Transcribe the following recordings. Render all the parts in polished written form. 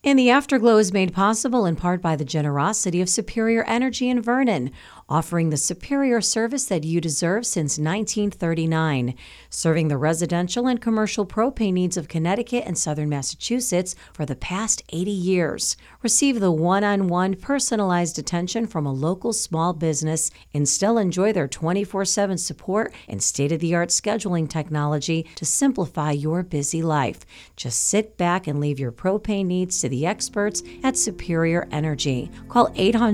And the Afterglow is made possible in part by the generosity of Superior Energy in Vernon, offering the superior service that you deserve since 1939, serving the residential and commercial propane needs of Connecticut and southern Massachusetts for the past 80 years. Receive the one-on-one personalized attention from a local small business and still enjoy their 24/7 support and state-of-the-art scheduling technology to simplify your busy life. Just sit back and leave your propane needs to the experts at Superior Energy. Call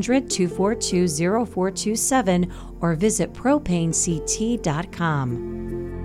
800-242-0427 or visit propanect.com.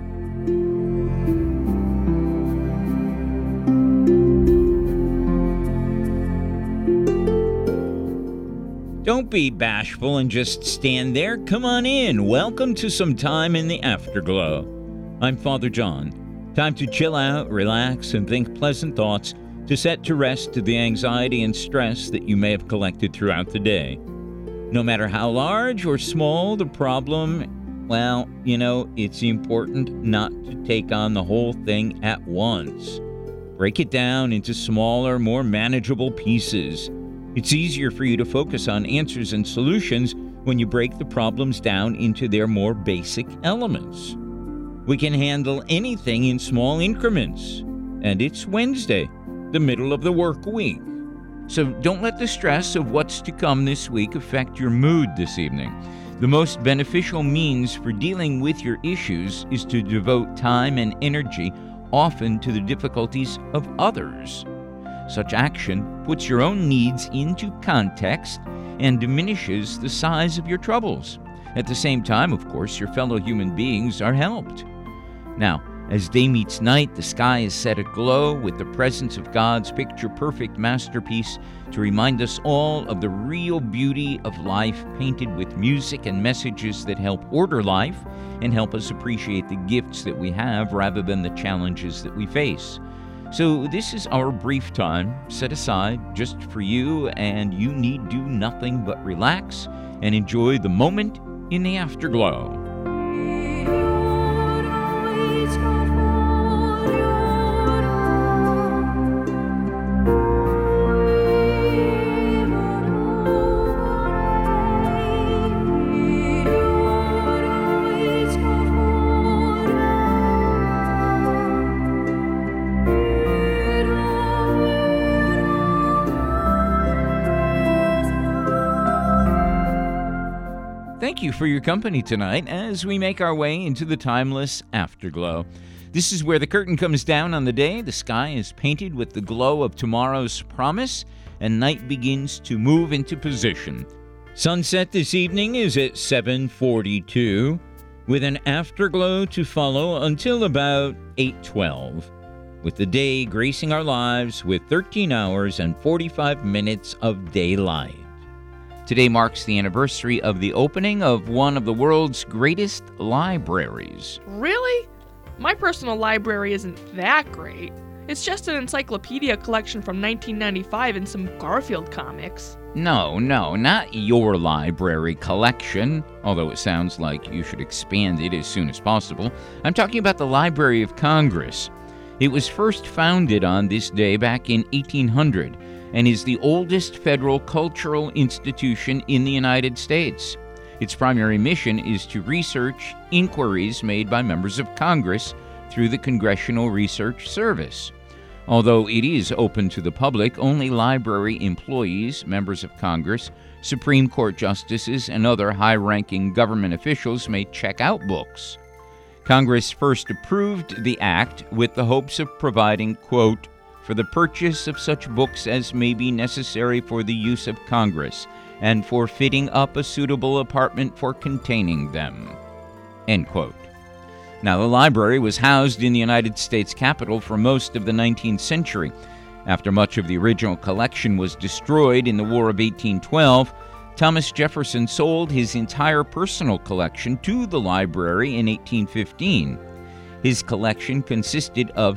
Don't be bashful and just stand there. Come on in. Welcome to some time in the Afterglow. I'm Father John. Time to chill out, relax, and think pleasant thoughts to set to rest the anxiety and stress that you may have collected throughout the day. No matter how large or small the problem, well, it's important not to take on the whole thing at once. Break it down into smaller, more manageable pieces. It's easier for you to focus on answers and solutions when you break the problems down into their more basic elements. We can handle anything in small increments. And it's Wednesday, the middle of the work week. So don't let the stress of what's to come this week affect your mood this evening. The most beneficial means for dealing with your issues is to devote time and energy often to the difficulties of others. Such action puts your own needs into context and diminishes the size of your troubles. At the same time, of course, your fellow human beings are helped. Now, as day meets night, the sky is set aglow with the presence of God's picture-perfect masterpiece to remind us all of the real beauty of life, painted with music and messages that help order life and help us appreciate the gifts that we have rather than the challenges that we face. So this is our brief time set aside just for you, and you need do nothing but relax and enjoy the moment in the Afterglow. Thank you for your company tonight as we make our way into the timeless Afterglow. This is where the curtain comes down on the day, the sky is painted with the glow of tomorrow's promise, and night begins to move into position. Sunset this evening is at 7:42, with an afterglow to follow until about 8:12, with the day gracing our lives with 13 hours and 45 minutes of daylight. Today marks the anniversary of the opening of one of the world's greatest libraries. Really? My personal library isn't that great. It's just an encyclopedia collection from 1995 and some Garfield comics. No, not your library collection, although it sounds like you should expand it as soon as possible. I'm talking about the Library of Congress. It was first founded on this day back in 1800 and is the oldest federal cultural institution in the United States. Its primary mission is to research inquiries made by members of Congress through the Congressional Research Service. Although it is open to the public, only library employees, members of Congress, Supreme Court justices, and other high-ranking government officials may check out books. Congress first approved the act with the hopes of providing, quote, for the purchase of such books as may be necessary for the use of Congress, and for fitting up a suitable apartment for containing them, end quote. Now, the library was housed in the United States Capitol for most of the 19th century. After much of the original collection was destroyed in the War of 1812, Thomas Jefferson sold his entire personal collection to the library in 1815. His collection consisted of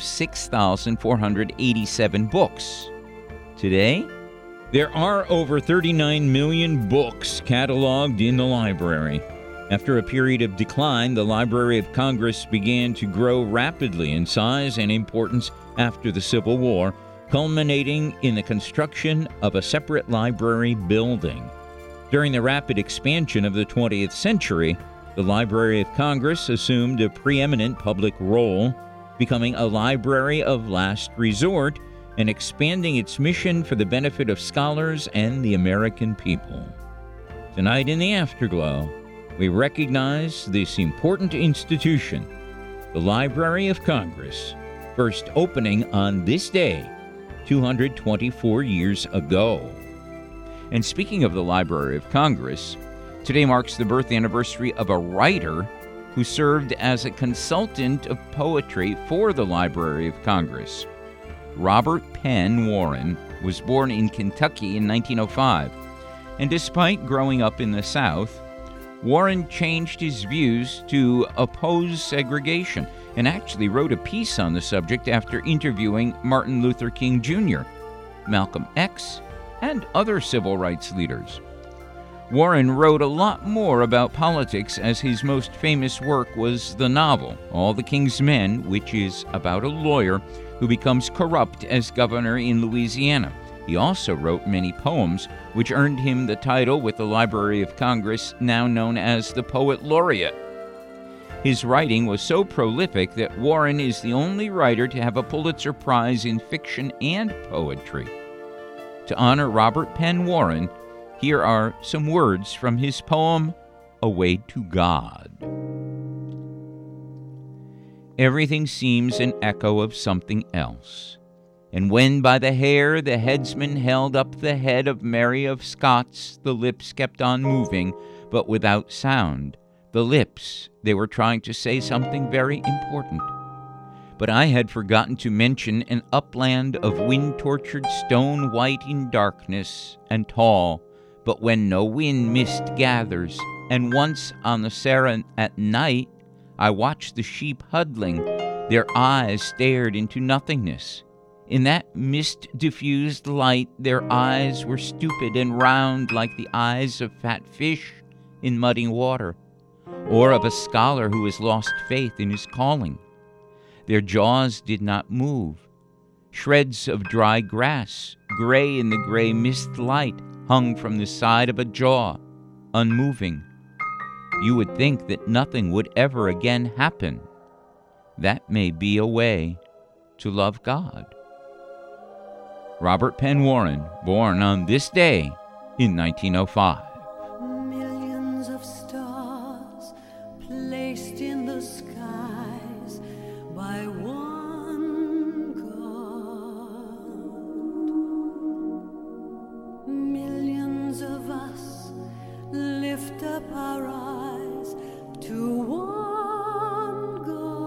6,487 books. Today, there are over 39 million books cataloged in the library. After a period of decline, the Library of Congress began to grow rapidly in size and importance after the Civil War, culminating in the construction of a separate library building. During the rapid expansion of the 20th century, the Library of Congress assumed a preeminent public role, becoming a library of last resort and expanding its mission for the benefit of scholars and the American people. Tonight in the Afterglow, we recognize this important institution, the Library of Congress, first opening on this day 224 years ago. And speaking of the Library of Congress, today marks the birth anniversary of a writer who served as a consultant of poetry for the Library of Congress. Robert Penn Warren was born in Kentucky in 1905, and despite growing up in the South, Warren changed his views to oppose segregation and actually wrote a piece on the subject after interviewing Martin Luther King Jr., Malcolm X, and other civil rights leaders. Warren wrote a lot more about politics, as his most famous work was the novel All the King's Men, which is about a lawyer who becomes corrupt as governor in Louisiana. He also wrote many poems, which earned him the title with the Library of Congress, now known as the Poet Laureate. His writing was so prolific that Warren is the only writer to have a Pulitzer Prize in fiction and poetry. To honor Robert Penn Warren, here are some words from his poem, A Way to God. Everything seems an echo of something else. And when by the hair the headsman held up the head of Mary of Scots, the lips kept on moving, but without sound. The lips, they were trying to say something very important. But I had forgotten to mention an upland of wind-tortured stone, white in darkness and tall, but when no wind mist gathers, and once on the Sarah at night, I watched the sheep huddling. Their eyes stared into nothingness. In that mist-diffused light, their eyes were stupid and round like the eyes of fat fish in muddy water, or of a scholar who has lost faith in his calling. Their jaws did not move. Shreds of dry grass, gray in the gray mist light, hung from the side of a jaw, unmoving. You would think that nothing would ever again happen. That may be a way to love God. Robert Penn Warren, born on this day in 1905. Millions of stars placed in the skies by one God. Millions of us lift up our eyes to one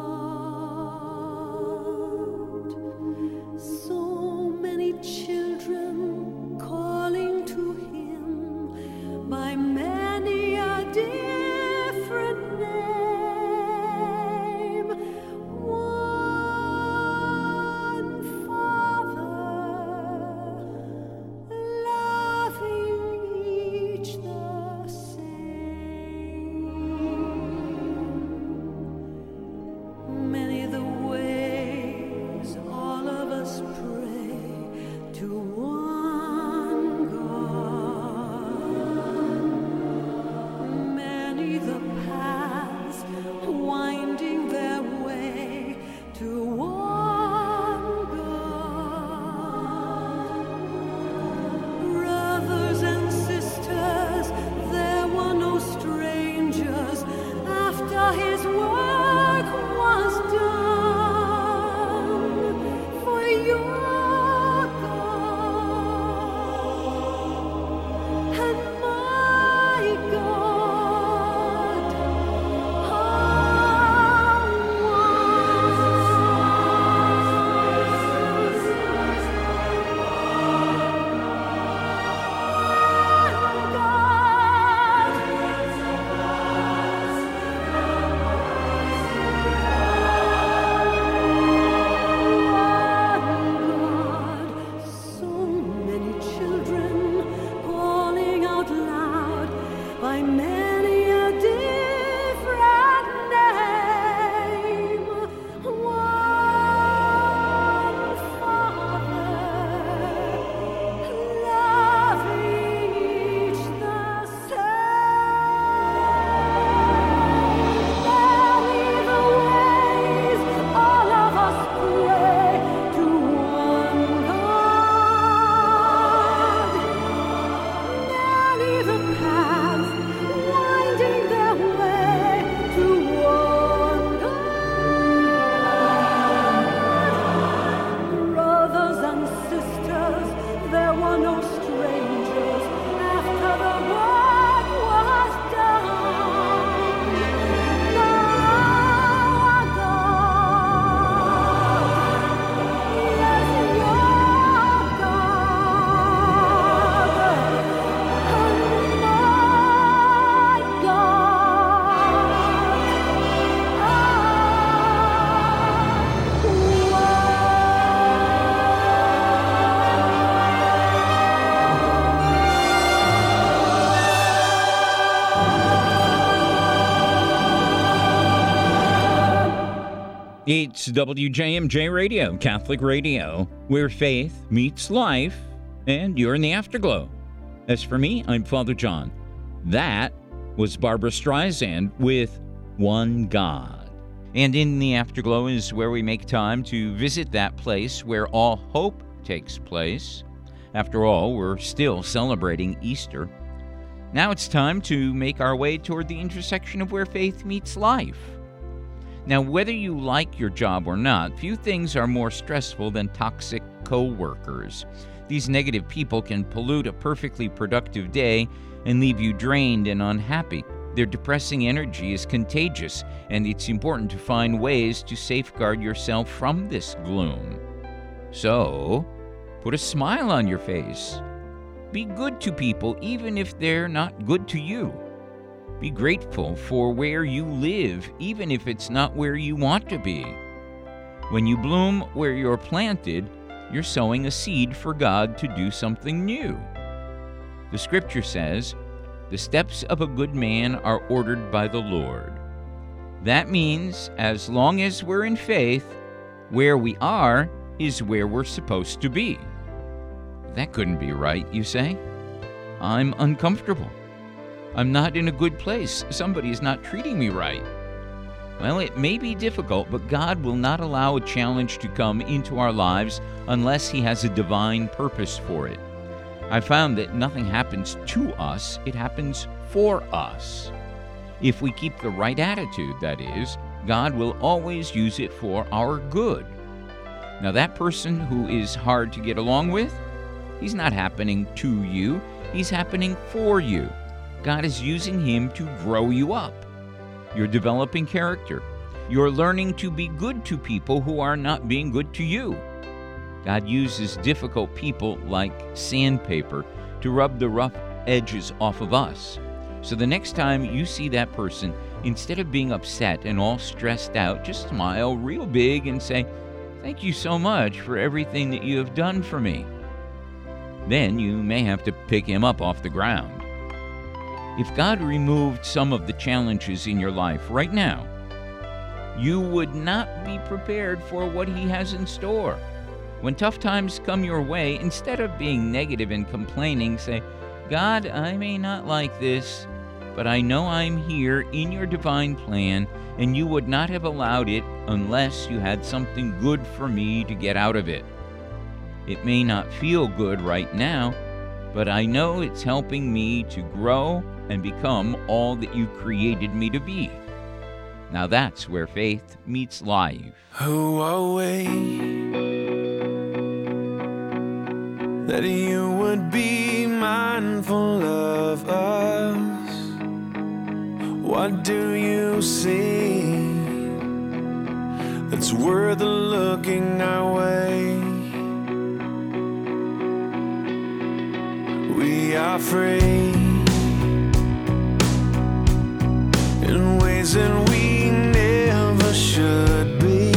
God. So many children calling to Him, were no strangers after the work was done. Now our God, yes, your God, and my It's WJMJ Radio, Catholic Radio, where faith meets life, and you're in the Afterglow. As for me, I'm Father John. That was Barbara Streisand with One God. And in the Afterglow is where we make time to visit that place where all hope takes place. After all, we're still celebrating Easter. Now it's time to make our way toward the intersection of where faith meets life. Now, whether you like your job or not, few things are more stressful than toxic co-workers. These negative people can pollute a perfectly productive day and leave you drained and unhappy. Their depressing energy is contagious, and it's important to find ways to safeguard yourself from this gloom. So, put a smile on your face. Be good to people even if they're not good to you. Be grateful for where you live, even if it's not where you want to be. When you bloom where you're planted, you're sowing a seed for God to do something new. The scripture says, "The steps of a good man are ordered by the Lord." That means, as long as we're in faith, where we are is where we're supposed to be. That couldn't be right, you say? I'm uncomfortable. I'm not in a good place. Somebody is not treating me right. Well, it may be difficult, but God will not allow a challenge to come into our lives unless He has a divine purpose for it. I found that nothing happens to us, it happens for us. If we keep the right attitude, that is, God will always use it for our good. Now, that person who is hard to get along with, he's not happening to you, he's happening for you. God is using him to grow you up. You're developing character. You're learning to be good to people who are not being good to you. God uses difficult people like sandpaper to rub the rough edges off of us. So the next time you see that person, instead of being upset and all stressed out, just smile real big and say, "Thank you so much for everything that you have done for me." Then you may have to pick him up off the ground. If God removed some of the challenges in your life right now, you would not be prepared for what He has in store. When tough times come your way, instead of being negative and complaining, say, "God, I may not like this, but I know I'm here in your divine plan, and you would not have allowed it unless you had something good for me to get out of it. It may not feel good right now, but I know it's helping me to grow and become all that you created me to be." Now that's where faith meets life. Who are we that you would be mindful of us? What do you see that's worth looking our way? We are free in ways that we never should be.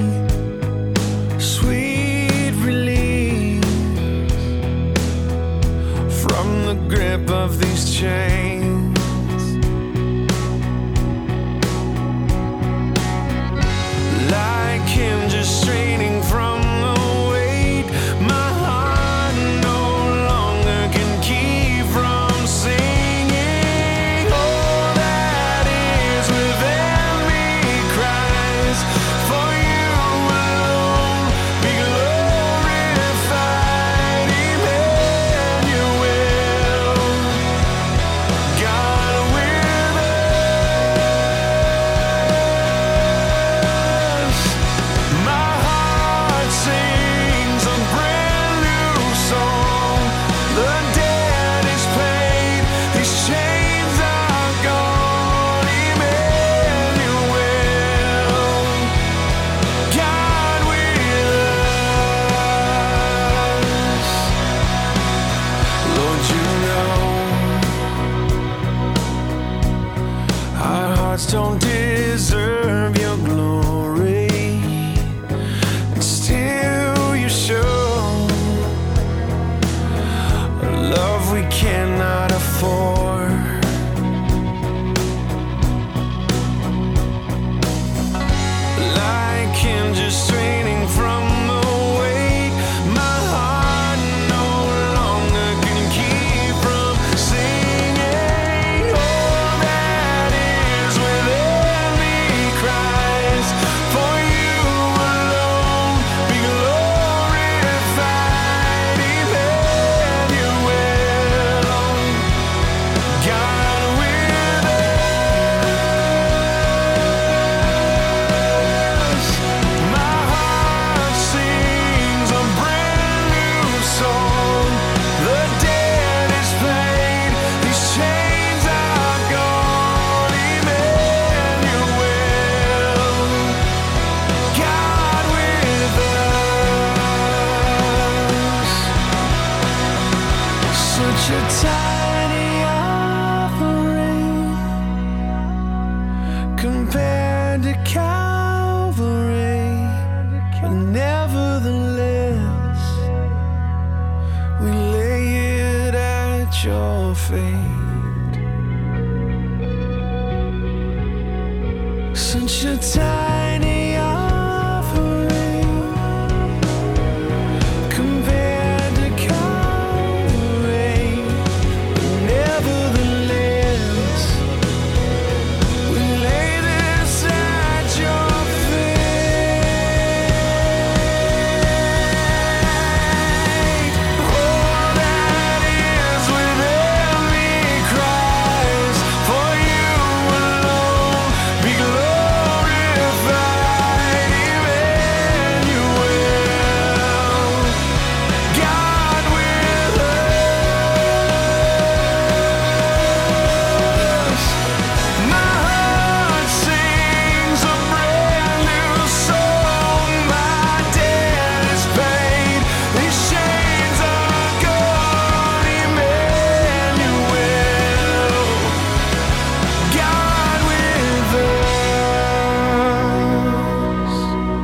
Sweet relief from the grip of these chains. Like hinges straining from the weight, my heart no longer can keep from singing. All that is within me cries, for you alone be glorified, Emmanuel. God love we cannot afford. Like hinges straining from the weight, my heart no longer can keep from singing. All that is within me cries, for you alone be glorified, Emmanuel, God with us. My heart sings a brand new song. The dead is paid, these chains are gone, Emmanuel, God with us. Such a tiny offering compared to Calvary, but nevertheless, we lay it at your feet. Such a tiny offering compared to Calvary, but nevertheless, we lay this at your feet. All that is within me cries, for you alone be glorified, Emmanuel, God with us. My heart sings a brand new song. My debt is paid, these chains are gone, Emmanuel, God with us.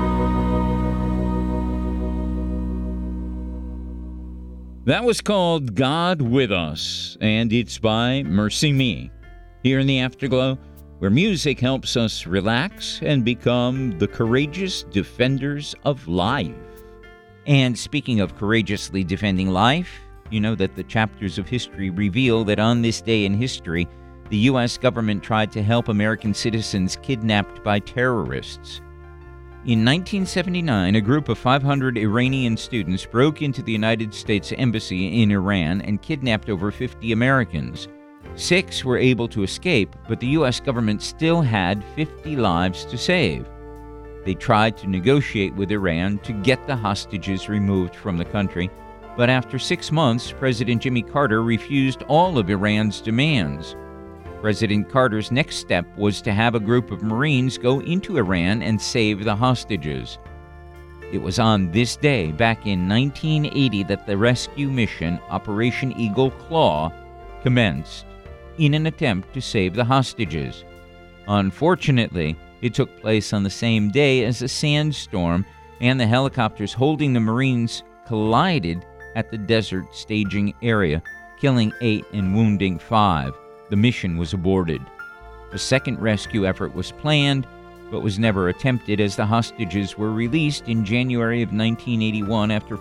That was called God With Us, and it's by Mercy Me. Here in the Afterglow, where music helps us relax and become the courageous defenders of life. And speaking of courageously defending life, you know that the chapters of history reveal that on this day in history, the U.S. government tried to help American citizens kidnapped by terrorists. In 1979, a group of 500 Iranian students broke into the United States Embassy in Iran and kidnapped over 50 Americans. 6 were able to escape, but the U.S. government still had 50 lives to save. They tried to negotiate with Iran to get the hostages removed from the country, but after 6 months, President Jimmy Carter refused all of Iran's demands. President Carter's next step was to have a group of Marines go into Iran and save the hostages. It was on this day, back in 1980, that the rescue mission, Operation Eagle Claw, commenced in an attempt to save the hostages. Unfortunately, it took place on the same day as a sandstorm, and the helicopters holding the Marines collided at the desert staging area, killing 8 and wounding 5. The mission was aborted. A second rescue effort was planned, but was never attempted as the hostages were released in January of 1981 after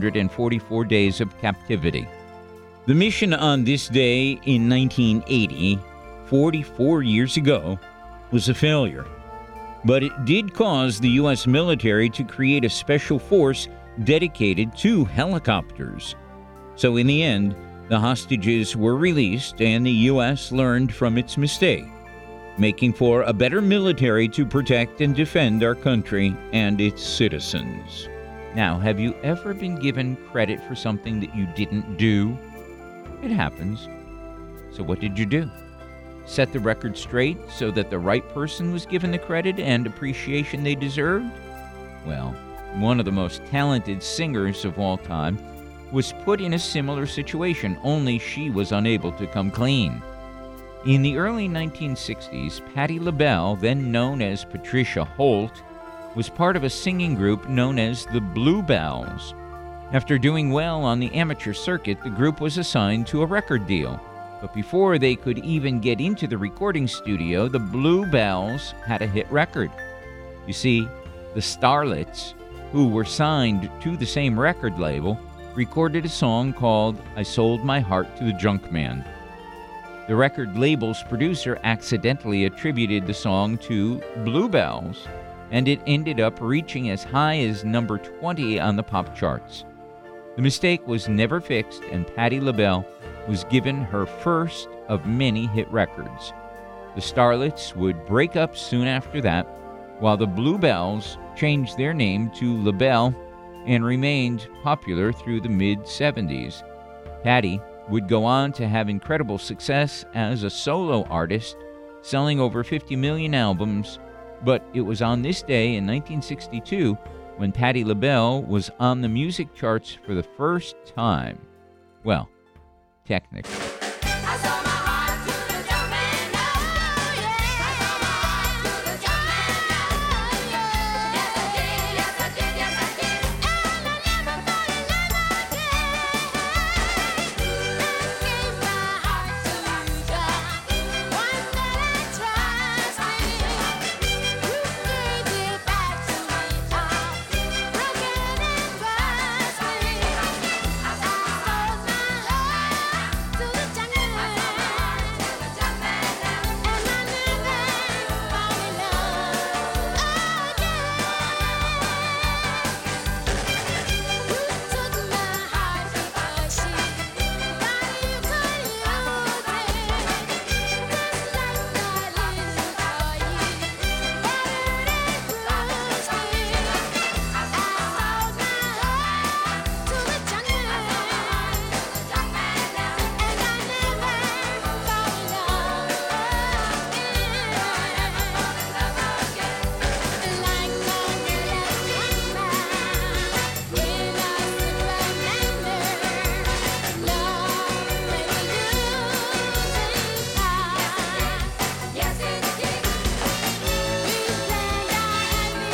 444 days of captivity. The mission on this day in 1980, 44 years ago, was a failure. But it did cause the U.S. military to create a special force dedicated to helicopters. So in the end, the hostages were released and the U.S. learned from its mistake, making for a better military to protect and defend our country and its citizens. Now, have you ever been given credit for something that you didn't do? It happens. So what did you do? Set the record straight so that the right person was given the credit and appreciation they deserved? Well, one of the most talented singers of all time was put in a similar situation, only she was unable to come clean. In the early 1960s, Patti LaBelle, then known as Patricia Holt, was part of a singing group known as the Bluebells. After doing well on the amateur circuit, the group was assigned to a record deal. But before they could even get into the recording studio, the Bluebells had a hit record. You see, the Starlets, who were signed to the same record label, recorded a song called I Sold My Heart to the Junkman. The record label's producer accidentally attributed the song to Bluebells, and it ended up reaching as high as number 20 on the pop charts. The mistake was never fixed, and Patti LaBelle was given her first of many hit records. The Starlets would break up soon after that, while the Bluebells changed their name to LaBelle and remained popular through the mid-70s. Patti would go on to have incredible success as a solo artist, selling over 50 million albums, but it was on this day in 1962 when Patti LaBelle was on the music charts for the first time. Well, technically. I sold my heart to the junkman, oh yeah. I sold my heart to the junkman, oh yeah. Yes I did, yes I did, yes I did. And I never fall in love again. I gave my heart to the one that I trusted. You gave it back to me, broken and busted. I sold my heart to the junkman, and I never fall in love again. You took my heart because you thought you could use it, just like I listened for you, battered and bruised it. I sold my heart to the junkman, and I never fall in love again. Like no yes it did. We planned our happy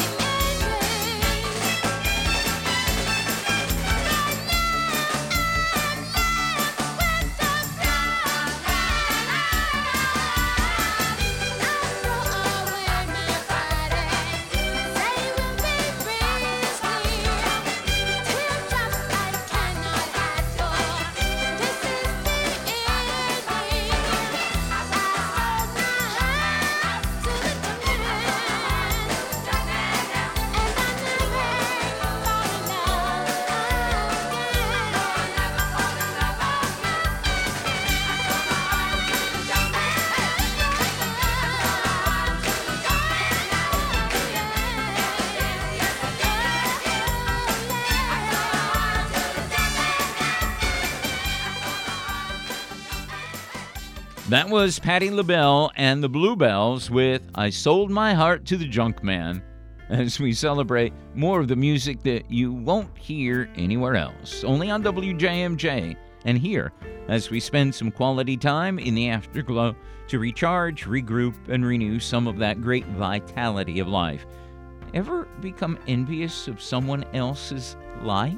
That was Patti LaBelle and the Bluebells with I Sold My Heart to the Junkman, as we celebrate more of the music that you won't hear anywhere else, only on WJMJ, and here as we spend some quality time in the afterglow to recharge, regroup, and renew some of that great vitality of life. Ever become envious of someone else's life?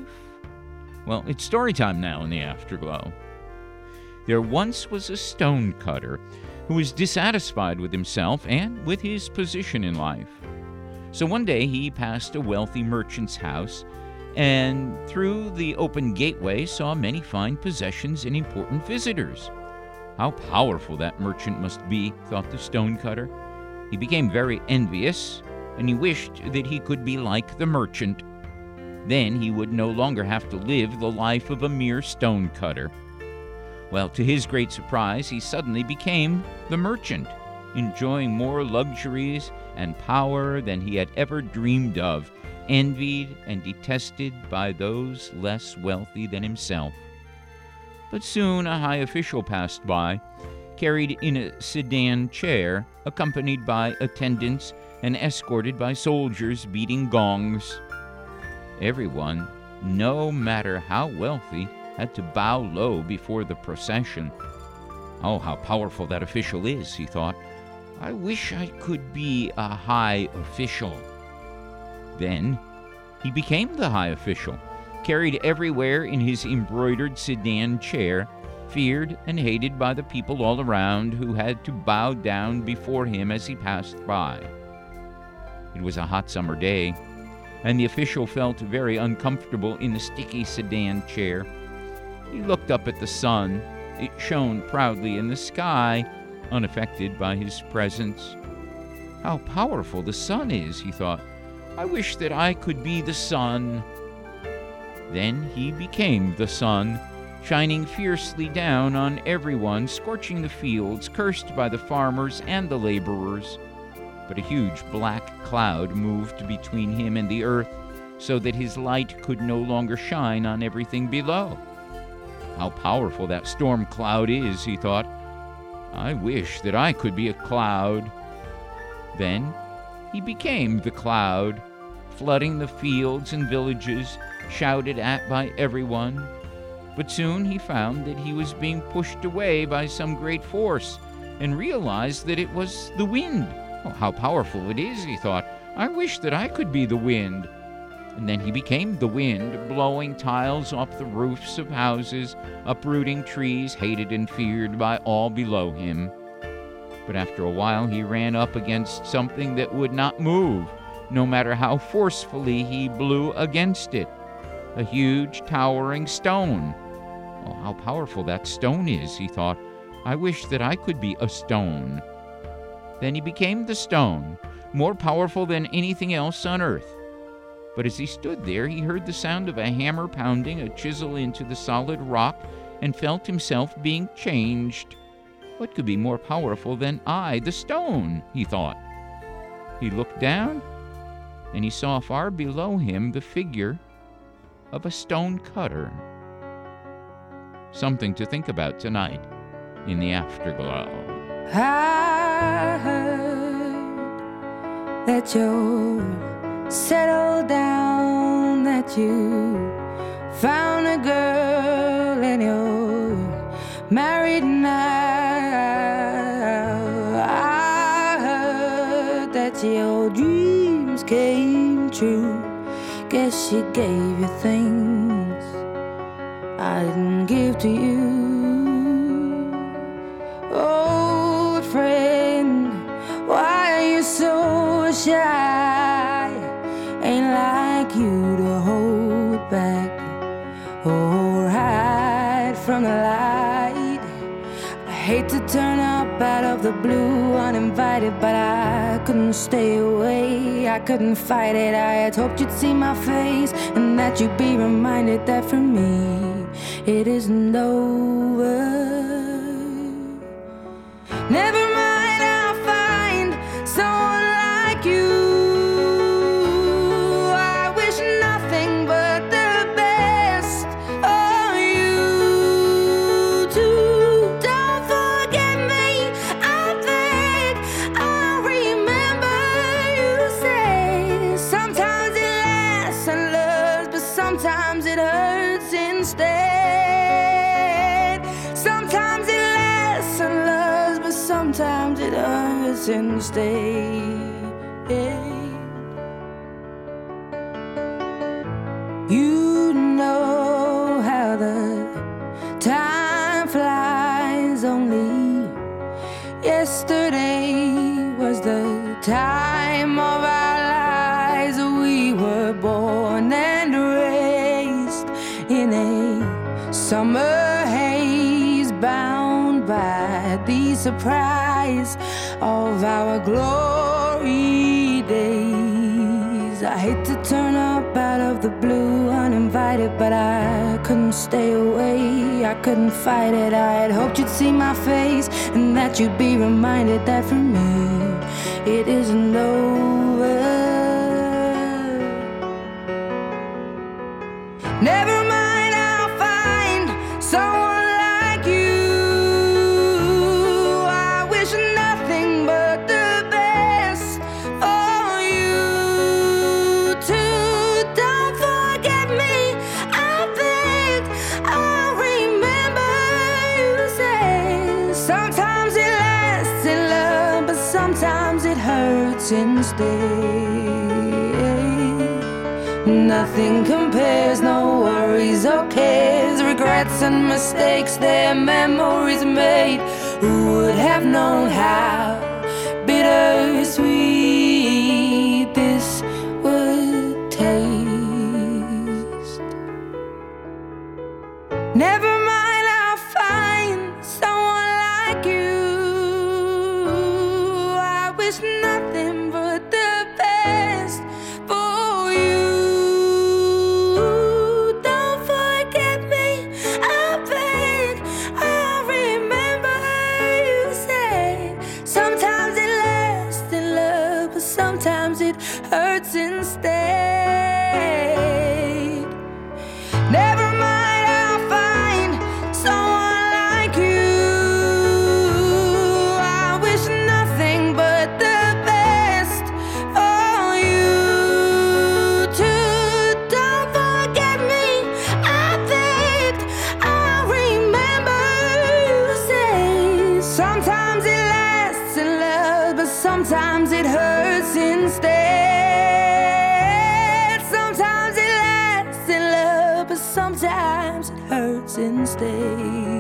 Well, it's story time now in the afterglow. There once was a stonecutter who was dissatisfied with himself and with his position in life. So one day he passed a wealthy merchant's house and through the open gateway saw many fine possessions and important visitors. How powerful that merchant must be, thought the stonecutter. He became very envious, and he wished that he could be like the merchant. Then he would no longer have to live the life of a mere stonecutter. Well, to his great surprise, he suddenly became the merchant, enjoying more luxuries and power than he had ever dreamed of, envied and detested by those less wealthy than himself. But soon a high official passed by, carried in a sedan chair, accompanied by attendants and escorted by soldiers beating gongs. Everyone, no matter how wealthy, had to bow low before the procession. Oh, how powerful that official is, he thought. I wish I could be a high official. Then he became the high official, carried everywhere in his embroidered sedan chair, feared and hated by the people all around who had to bow down before him as he passed by. It was a hot summer day, and the official felt very uncomfortable in the sticky sedan chair. He looked up at the sun. It shone proudly in the sky, unaffected by his presence. How powerful the sun is, he thought. I wish that I could be the sun. Then he became the sun, shining fiercely down on everyone, scorching the fields, cursed by the farmers and the laborers. But a huge black cloud moved between him and the earth, so that his light could no longer shine on everything below. How powerful that storm cloud is, he thought. I wish that I could be a cloud. Then he became the cloud, flooding the fields and villages, shouted at by everyone. But soon he found that he was being pushed away by some great force, and realized that it was the wind. Oh, how powerful it is, he thought. I wish that I could be the wind. And then he became the wind, blowing tiles off the roofs of houses, uprooting trees hated and feared by all below him. But after a while he ran up against something that would not move, no matter how forcefully he blew against it. A huge, towering stone. Oh, how powerful that stone is, he thought. I wish that I could be a stone. Then he became the stone, more powerful than anything else on earth. But as he stood there, he heard the sound of a hammer pounding a chisel into the solid rock and felt himself being changed. What could be more powerful than I, the stone, he thought. He looked down, and he saw far below him the figure of a stone cutter. Something to think about tonight in the Afterglow. I heard that you're settled down, that you found a girl and you're married now. I heard that your dreams came true. Guess she gave you things I didn't give to you. Old friend, why are you so shy? Ain't like you to hold back or hide from the light. I hate to turn up out of the blue uninvited, but I couldn't stay away. I couldn't fight it. I had hoped you'd see my face and that you'd be reminded that for me it isn't over. Never mind, I'll find someone like you. I wish nothing but the best for you too. Don't forget me, I beg. I remember you say sometimes it lasts and loves, but sometimes it hurts instead. Sometimes it lasts and loves, but sometimes it hurts instead. You know how the time flies. Only yesterday was the time of our lives. We were born and raised in a summer haze, bound by the surprise of our glory days. I hate to turn up out of the blue uninvited, but I couldn't stay away. I couldn't fight it. I had hoped you'd see my face and that you'd be reminded that for me it isn't over. Never mind, I'll find someone like you. I wish nothing but the best for you too. Don't forget me, I beg. I remember you say sometimes it lasts in love, but sometimes it hurts instead. Nothing compares, no words worries or cares, regrets and mistakes, their memories made. Who would have known how bittersweet this would taste? Never mind, I'll find someone like you. I wish nothing but the best for you. Don't forget me, I beg. I remember you said sometimes it lasts in love, but sometimes it hurts instead. Never mind, I'll find someone like you. I wish nothing but the best for you too. Don't forget me, I begged. I remember you say sometimes it lasts in love, but sometimes it hurts instead. Sometimes it lasts in love, but sometimes it hurts instead.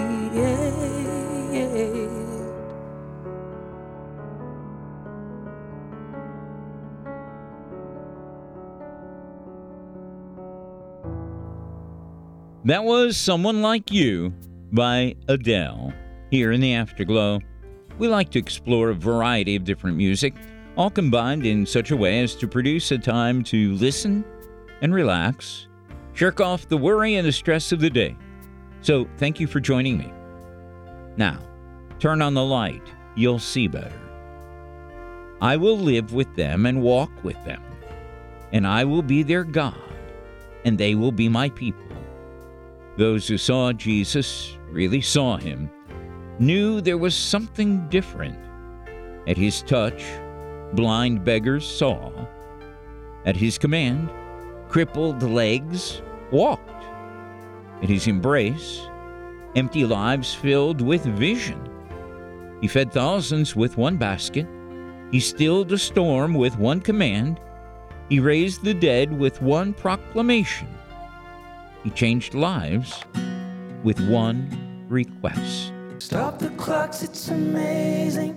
That was Someone Like You by Adele. Here in the Afterglow, we like to explore a variety of different music, all combined in such a way as to produce a time to listen and relax, shirk off the worry and the stress of the day. So thank you for joining me. Now, turn on the light, you'll see better. I will live with them and walk with them, and I will be their God, and they will be my people. Those who saw Jesus, really saw him, knew there was something different. At his touch, blind beggars saw. At his command, crippled legs walked. At his embrace, empty lives filled with vision. He fed thousands with one basket. He stilled a storm with one command. He raised the dead with one proclamation. He changed lives with one request. Stop the clocks, it's amazing.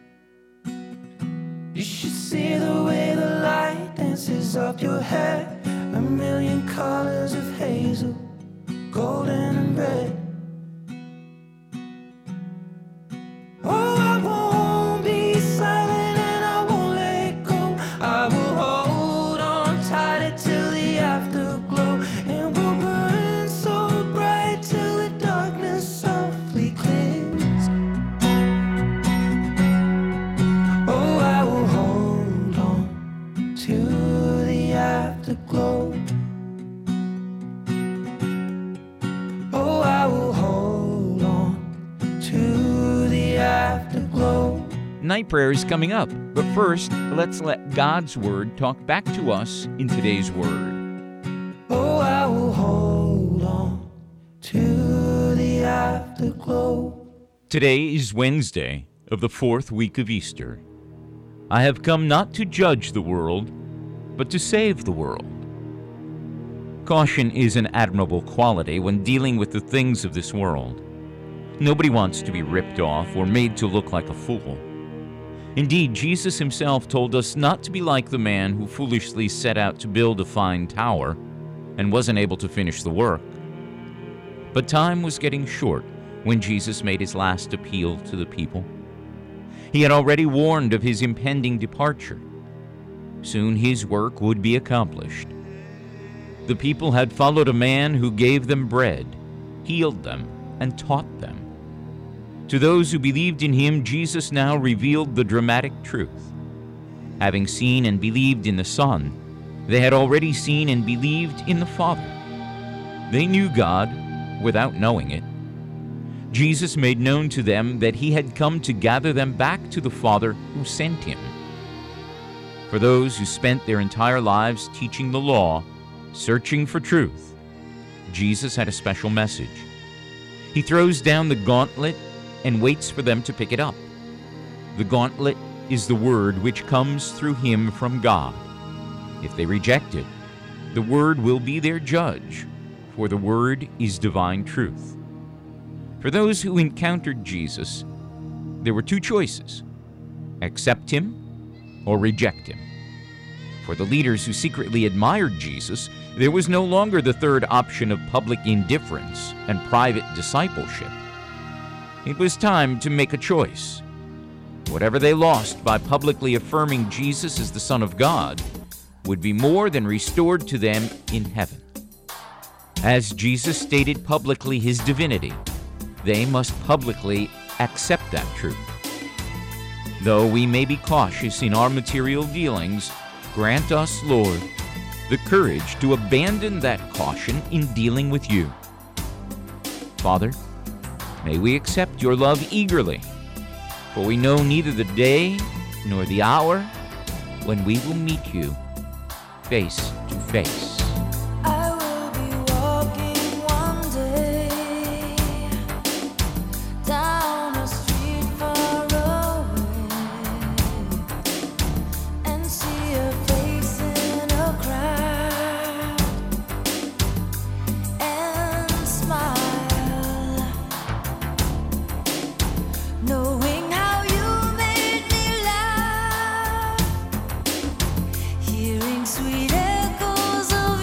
You should see the way the light dances up your hair. A million colors of hazel, golden and red. Oh, I won't be silent and I won't let go. I will hold on tighter till the afterglow. And we'll burn so bright till the darkness softly clears. Oh, I will hold on to the afterglow. Oh, I will hold on to the afterglow. Night prayer is coming up, but first, let's let God's Word talk back to us in today's Word. Oh, I will hold on to the afterglow. Today is Wednesday of the 4th week of Easter. I have come not to judge the world, but to save the world. Caution is an admirable quality when dealing with the things of this world. Nobody wants to be ripped off or made to look like a fool. Indeed, Jesus himself told us not to be like the man who foolishly set out to build a fine tower and wasn't able to finish the work. But time was getting short when Jesus made his last appeal to the people. He had already warned of his impending departure. Soon his work would be accomplished. The people had followed a man who gave them bread, healed them, and taught them. To those who believed in him, Jesus now revealed the dramatic truth. Having seen and believed in the Son, they had already seen and believed in the Father. They knew God without knowing it. Jesus made known to them that he had come to gather them back to the Father who sent him. For those who spent their entire lives teaching the law, searching for truth, Jesus had a special message. He throws down the gauntlet and waits for them to pick it up. The gauntlet is the word which comes through him from God. If they reject it, the word will be their judge, for the Word is divine truth. For those who encountered Jesus, there were two choices: accept him or reject him. For the leaders who secretly admired Jesus, there was no longer the third option of public indifference and private discipleship. It was time to make a choice. Whatever they lost by publicly affirming Jesus as the Son of God would be more than restored to them in heaven. As Jesus stated publicly his divinity, they must publicly accept that truth. Though we may be cautious in our material dealings, grant us, Lord, the courage to abandon that caution in dealing with you. Father, may we accept your love eagerly, for we know neither the day nor the hour when we will meet you face to face. I will be walking one day down a street far away and see a face in a crowd and smile, knowing how you made me laugh, hearing sweet echoes of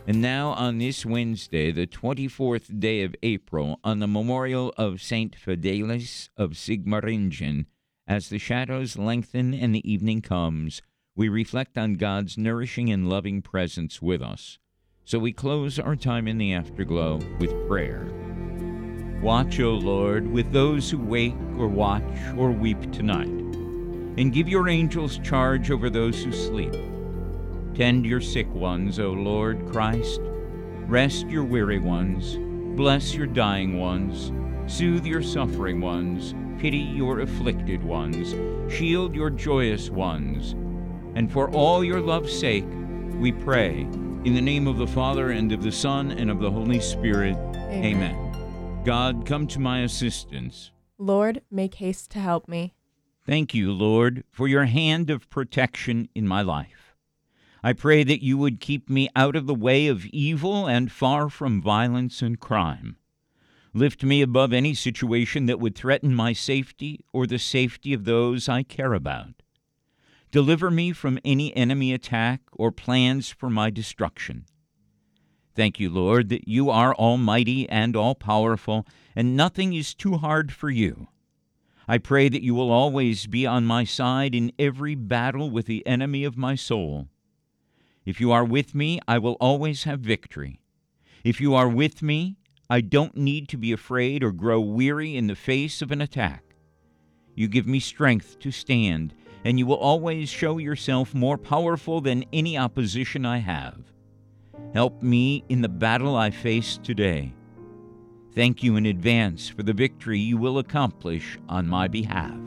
And now on this Wednesday, the 24th day of April, on the memorial of Saint Fidelis of Sigmaringen, as the shadows lengthen and the evening comes, we reflect on God's nourishing and loving presence with us. So we close our time in the afterglow with prayer. Watch, O Lord, with those who wake or watch or weep tonight, and give your angels charge over those who sleep. Tend your sick ones, O Lord Christ. Rest your weary ones. Bless your dying ones. Soothe your suffering ones. Pity your afflicted ones. Shield your joyous ones. And for all your love's sake, we pray, in the name of the Father, and of the Son, and of the Holy Spirit. Amen. God, come to my assistance. Lord, make haste to help me. Thank you, Lord, for your hand of protection in my life. I pray that you would keep me out of the way of evil and far from violence and crime. Lift me above any situation that would threaten my safety or the safety of those I care about. Deliver me from any enemy attack or plans for my destruction. Thank you, Lord, that you are almighty and all-powerful, and nothing is too hard for you. I pray that you will always be on my side in every battle with the enemy of my soul. If you are with me, I will always have victory. If you are with me, I don't need to be afraid or grow weary in the face of an attack. You give me strength to stand, and you will always show yourself more powerful than any opposition I have. Help me in the battle I face today. Thank you in advance for the victory you will accomplish on my behalf.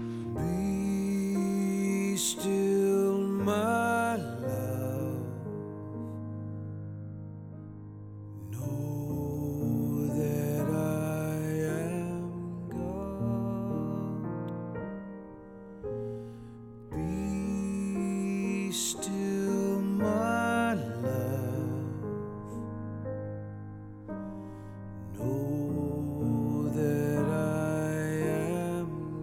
Be still, my love. Know that I am God. Be still, my love. Know that I am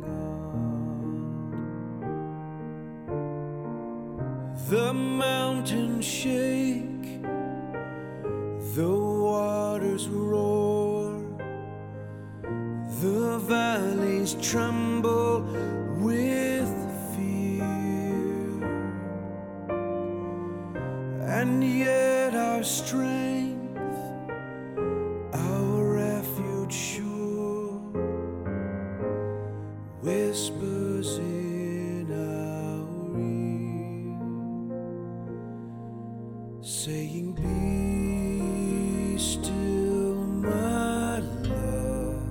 God. The mountains shake, the waters roar, the valleys tremble with fear, and yet our strength, our refuge sure, whispers in our ear, saying, be still, my love.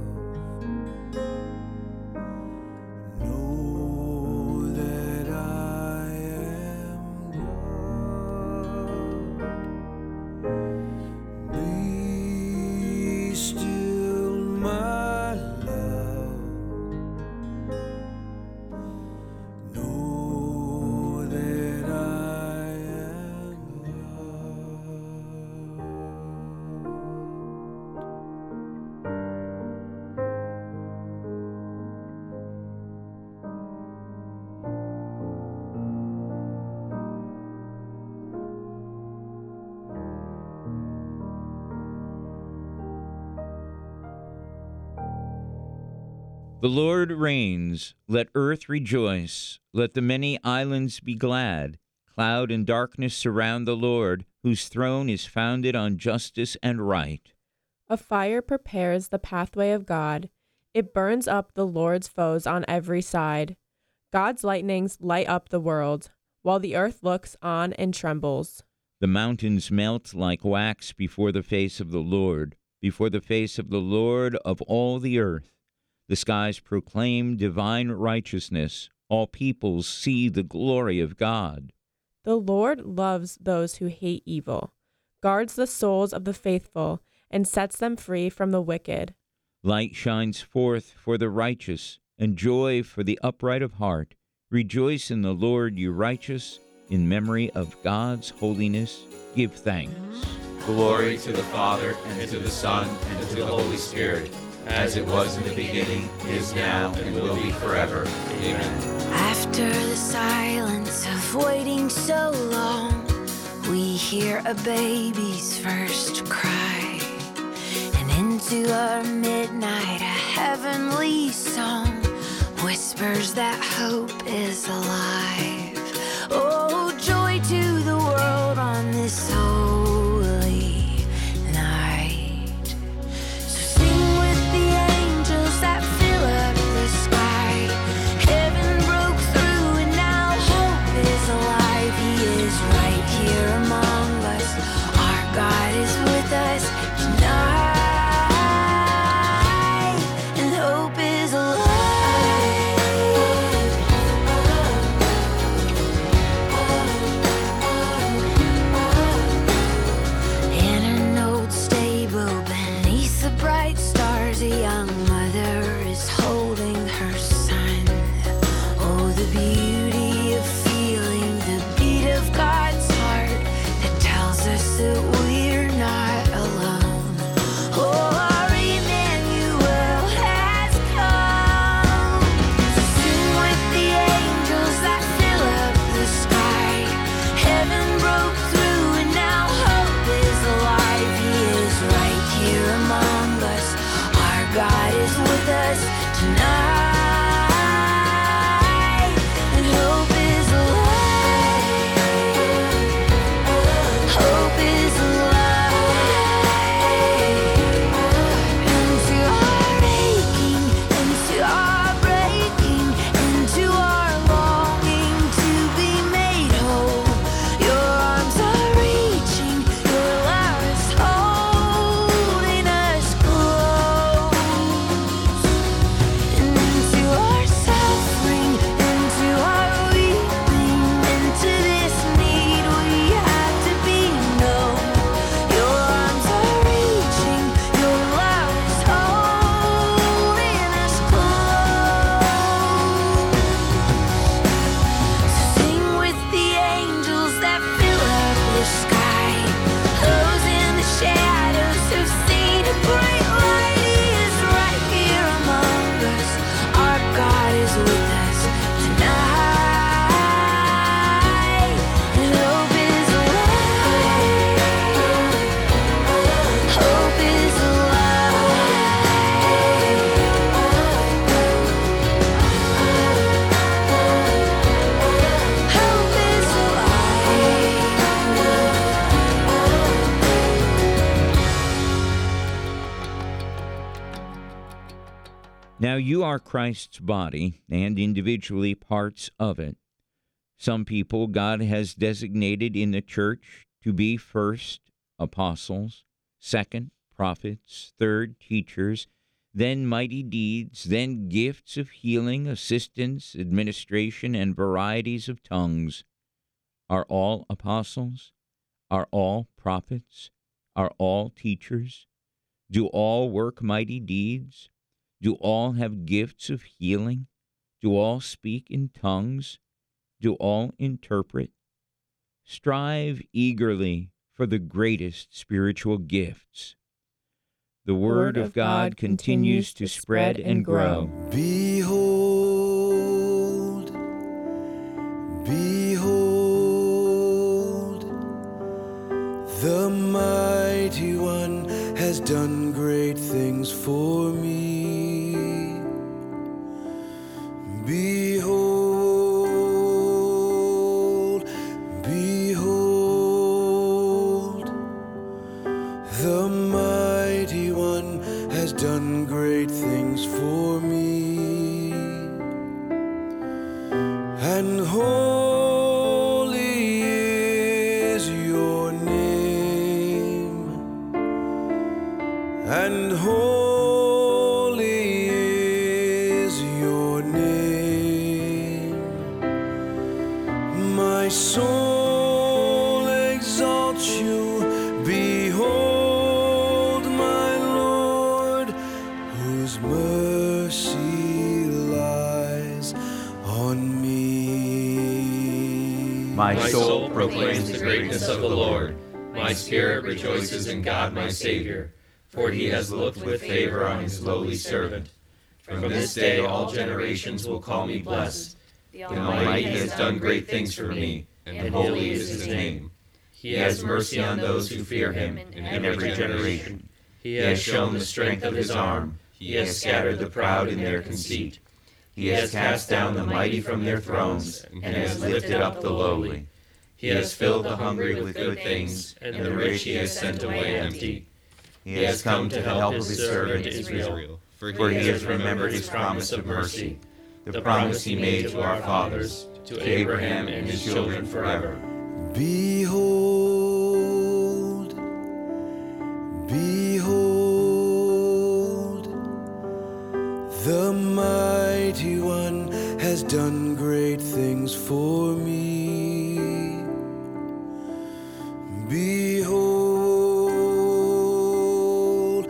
Know that I am God. Be still, my love. Know that I am God. The Lord reigns. Let earth rejoice. Let the many islands be glad. Cloud and darkness surround the Lord, whose throne is founded on justice and right. A fire prepares the pathway of God. It burns up the Lord's foes on every side. God's lightnings light up the world, while the earth looks on and trembles. The mountains melt like wax before the face of the Lord of all the earth. The skies proclaim divine righteousness. All peoples see the glory of God. The Lord loves those who hate evil, guards the souls of the faithful, and sets them free from the wicked. Light shines forth for the righteous, and joy for the upright of heart. Rejoice in the Lord, you righteous. In memory of God's holiness, give thanks. Glory to the Father, and to the Son, and to the Holy Spirit, as it was in the beginning, is now, and will be forever. Amen. After the silence of waiting so long, we hear a baby's first cry, and into our midnight a heavenly song whispers that hope is alive. Oh, joy to the world on this holy night. So sing with the angels that fill up the sky. Heaven broke through and now hope is alive. He is right here among us. Our God is with us tonight, and hope is alive. In an old stable beneath the bright stars, a young mother is holding her son. Oh, the beauty of feeling the beat of God's heart that tells us that we're not alone. Oh, our Emmanuel has come. So sing with the angels that fill up the sky. Heaven broke through and now hope is alive. He is right here among us. Our God is with us tonight, and hope is alive. Hope is alive. Into our aching, into our breaking, into our longing to be made whole. Your arms are reaching, your love is holding us close. And into our suffering, into our weeping, into this need we have to be known. Your arms are reaching, your love is holding us close. So sing with the angels that fill up the sky. Those in the shadows who've seen a bright light. He is right here among us. Our God is with us tonight, and hope is alive. Hope is alive. Hope is alive. Now you are Christ's body and individually parts of it. Some people God has designated in the church to be first, apostles, second, prophets, third, teachers, then mighty deeds, then gifts of healing, assistance, administration, and varieties of tongues. Are all apostles? Are all prophets? Are all teachers? Do all work mighty deeds? Do all have gifts of healing? Do all speak in tongues? Do all interpret? Strive eagerly for the greatest spiritual gifts. The Word of God continues to spread and grow. Behold, behold, the mighty one has done great things for me. Behold, behold, the mighty one has done great things for me. And holy is your name, and holy is your name. My soul exalts you. Behold, my Lord, whose mercy lies on me. My soul proclaims the greatness of the Lord. My spirit rejoices in God my Savior, for he has looked with favor on his lowly servant. From this day all generations will call me blessed. The Almighty has done great things for me, and holy is his name. He has mercy on those who fear him in every generation. He has shown the strength of his arm. He has scattered the proud in their conceit. He has cast down the mighty from their thrones and has lifted up the lowly. He has filled the hungry with good things, and the rich he has sent away empty. He has come to help his servant Israel, for he has remembered his promise of mercy, the promise he made to our fathers, to Abraham and his children forever. Behold, behold, the mighty one has done great things for me. Behold,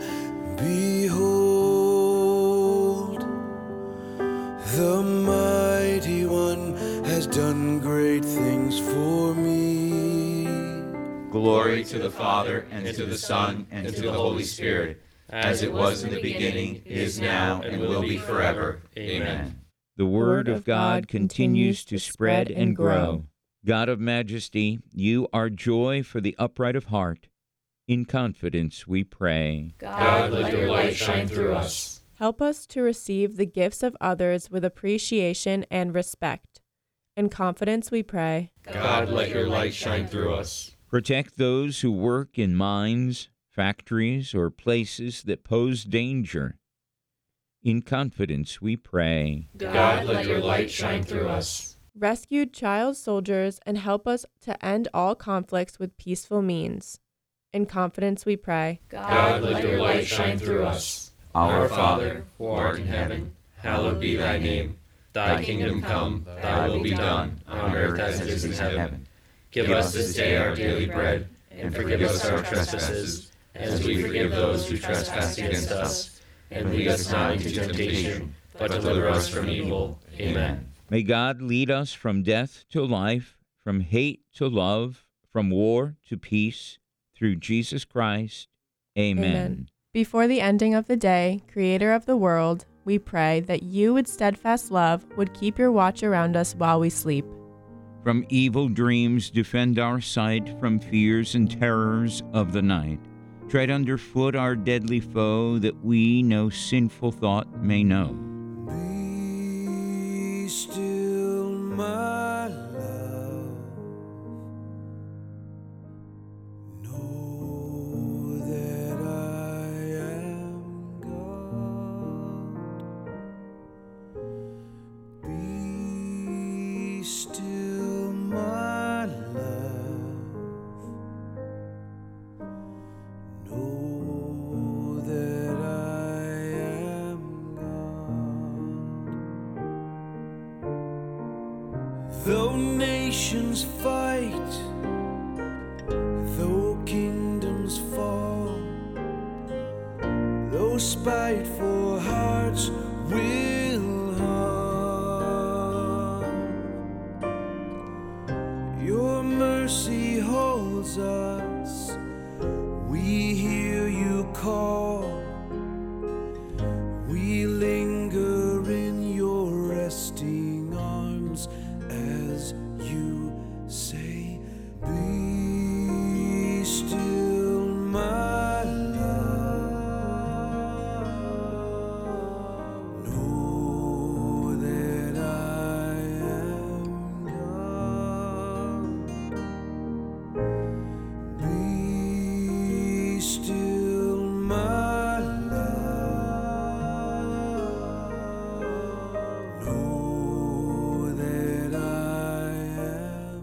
behold, the mighty one has done great things for me. Glory to the Father, and to the Son, and to the Holy Spirit, as it was in the beginning, is now, and will be forever. Amen. The word of God continues to spread and grow. God of majesty, you are joy for the upright of heart. In confidence we pray. God, let your light shine through us. Help us to receive the gifts of others with appreciation and respect. In confidence we pray. God, let your light shine through us. Protect those who work in mines, factories, or places that pose danger. In confidence we pray. God, let your light shine through us. Rescue child soldiers and help us to end all conflicts with peaceful means. In confidence we pray. God, let your light shine through us. Our Father, who art in heaven, hallowed be thy name. Thy kingdom come, thy will be done, on earth as it is in heaven. Give us this day our daily bread, and forgive us our trespasses, as we forgive those who trespass against us. And lead us not into temptation, but deliver us from evil. Amen. May God lead us from death to life, from hate to love, from war to peace, through Jesus Christ. Amen. Before the ending of the day, Creator of the world, we pray that you with steadfast love would keep your watch around us while we sleep. From evil dreams defend our sight, from fears and terrors of the night. Tread underfoot our deadly foe, that we no sinful thought may know. Be still, my love. Know that I am God. Be still, my love. Know that I am God. Though nations fight, though kingdoms fall, though spiteful hearts will harm, your mercy holds us. We hear you call. We linger in your resting arms as you say, be still, my love. Know that I am God. Be still, my love. Know that I am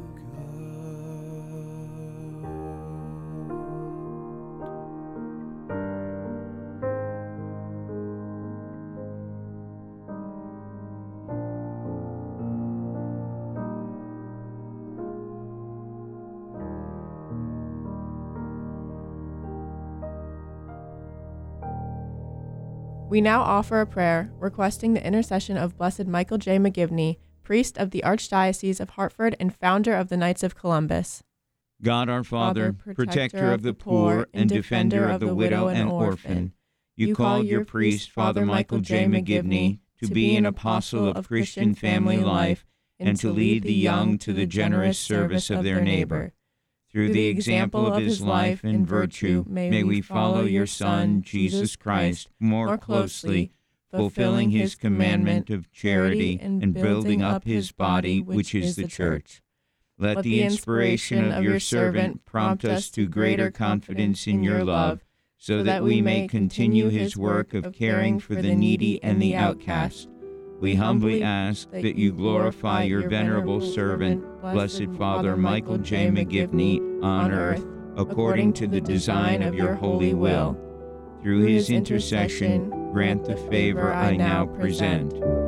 We now offer a prayer requesting the intercession of Blessed Michael J. McGivney, priest of the Archdiocese of Hartford and founder of the Knights of Columbus. God our Father, protector of the poor and defender of the widow and orphan, you called your priest, Father Michael J. McGivney, to be an apostle of Christian family life and to lead the young to the generous service of their neighbor. Through the example of his life and virtue, may we follow your Son, Jesus Christ, more closely, fulfilling his commandment of charity and building up his body, which is the church. Let the inspiration of your servant prompt us to greater confidence in your love, so that we may continue his work of caring for the needy and the outcast. We humbly ask that you glorify your venerable servant, Blessed Father Michael J. McGivney, on earth, according to the design of your holy will. Through his intercession, grant the favor I now present.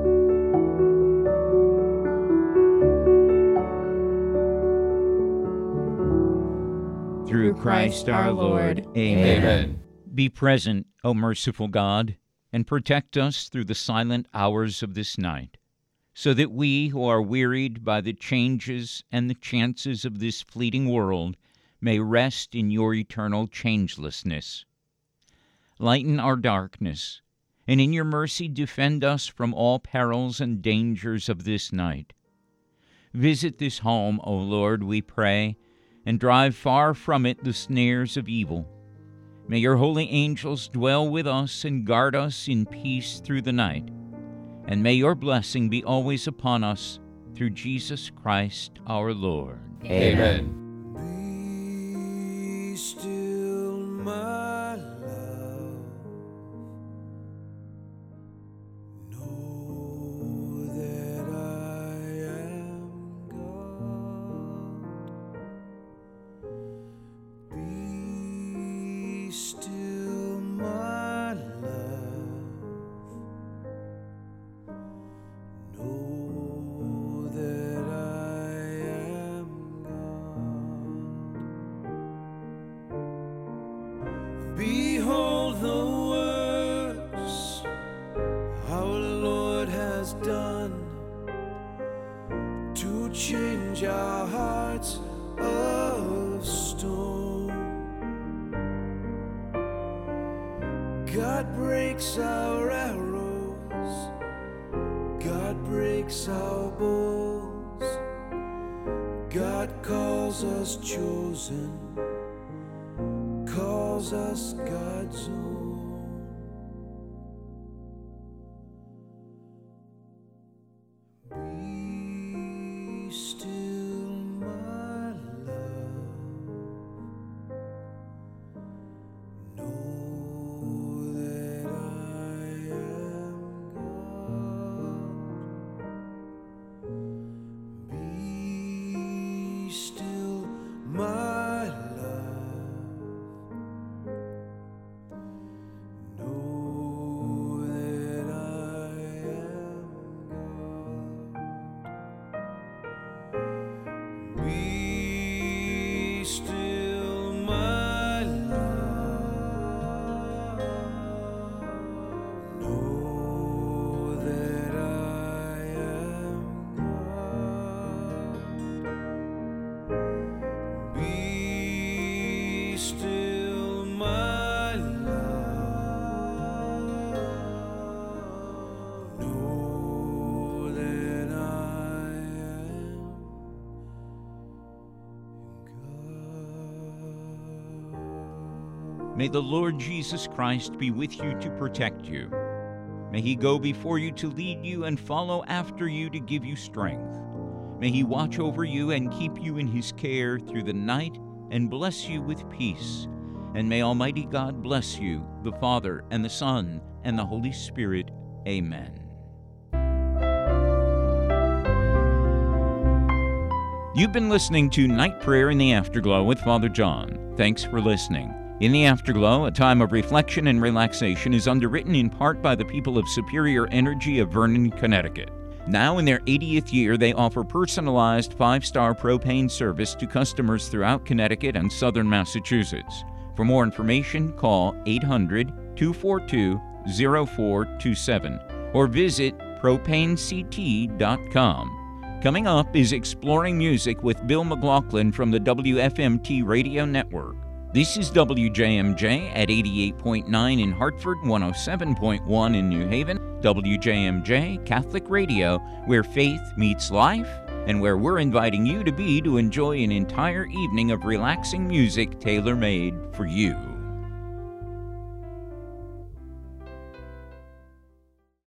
Through Christ our Lord. Amen. Be present, O merciful God, and protect us through the silent hours of this night, so that we who are wearied by the changes and the chances of this fleeting world may rest in your eternal changelessness. Lighten our darkness, and in your mercy defend us from all perils and dangers of this night. Visit this home, O Lord, we pray, and drive far from it the snares of evil. May your holy angels dwell with us and guard us in peace through the night. And may your blessing be always upon us through Jesus Christ our Lord. Amen. Be still, my love. Know that I am God. Be still, my love. Know that I am God. Behold the works our Lord has done to change our hearts of stone. God breaks our arrows, God breaks our bows. God calls us chosen, calls us God's own. Be still, my love. Know that I am God. Be still, my love. Know that I am God. Be still, my love. Know that I am God. Be still, my love. Know that I am God. May the Lord Jesus Christ be with you to protect you. May he go before you to lead you and follow after you to give you strength. May he watch over you and keep you in his care through the night and bless you with peace. And may Almighty God bless you, the Father, and the Son, and the Holy Spirit. Amen. You've been listening to Night Prayer in the Afterglow with Father John. Thanks for listening. In the Afterglow, a time of reflection and relaxation, is underwritten in part by the people of Superior Energy of Vernon, Connecticut. Now in their 80th year, they offer personalized 5-star propane service to customers throughout Connecticut and southern Massachusetts. For more information, call 800-242-0427 or visit propanect.com. Coming up is Exploring Music with Bill McLaughlin from the WFMT Radio Network. This is WJMJ at 88.9 in Hartford, 107.1 in New Haven. WJMJ Catholic Radio, where faith meets life and where we're inviting you to be to enjoy an entire evening of relaxing music tailor-made for you.